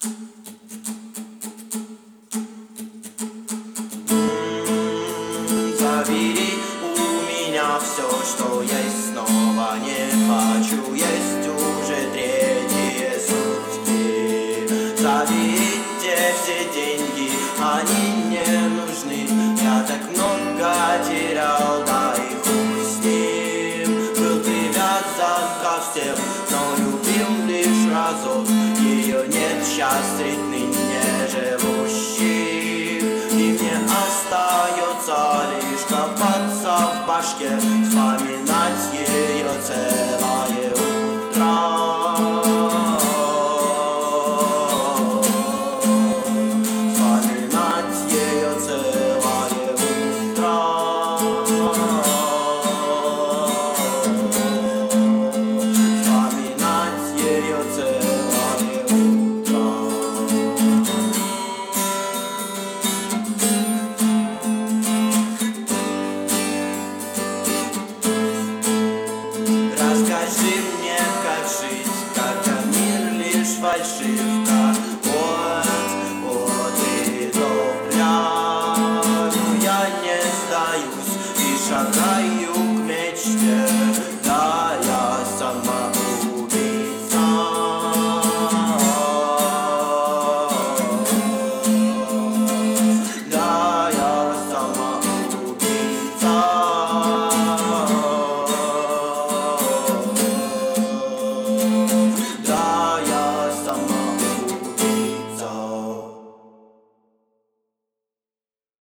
Забери у меня все, что есть, снова не хочу есть уже третьи сутки. Заберите все деньги, они не нужны. Я так много терял, да и хуй с ним. Был привязан ко всем, но любил лишь разок. Ее нет, сейчас средний.